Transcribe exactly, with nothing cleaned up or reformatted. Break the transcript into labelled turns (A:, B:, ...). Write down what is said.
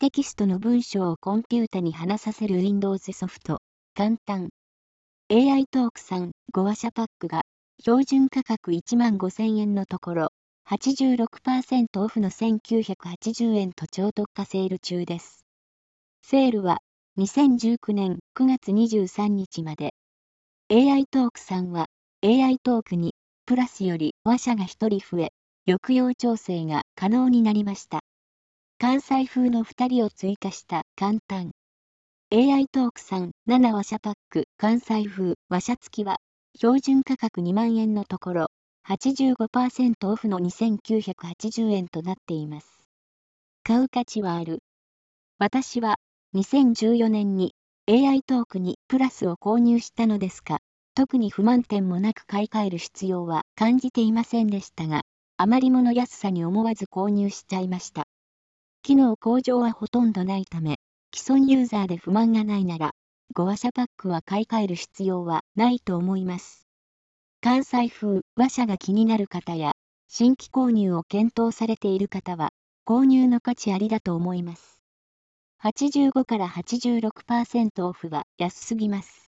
A: テキストの文章をコンピュータに話させる Windows ソフト。簡単。エーアイ トークさんご話者パックが標準価格いちまんごせんえんのところ はちじゅうろくパーセント オフのせんきゅうひゃくはちじゅうえんと超特価セール中です。セールはにせんじゅうきゅうねんくがつにじゅうさんにちまで。エーアイ トークさんは エーアイ トークにプラスより話者がひとり増え、抑揚調整が可能になりました。関西風のふたりを追加した簡単。エーアイ トークさんなな話者パック関西風話者付きは標準価格にまんえんのところ はちじゅうごパーセント オフのにせんきゅうひゃくはちじゅうえんとなっています。買う価値はある。私はにせんじゅうよねんに エーアイ トークにプラスを購入したのですが、特に不満点もなく買い替える必要は感じていませんでしたが、あまりもの安さに思わず購入しちゃいました。機能向上はほとんどないため、既存ユーザーで不満がないなら、ご話者パックは買い替える必要はないと思います。関西風話者が気になる方や、新規購入を検討されている方は、購入の価値ありだと思います。はちじゅうごから はちじゅうろくパーセント オフは安すぎます。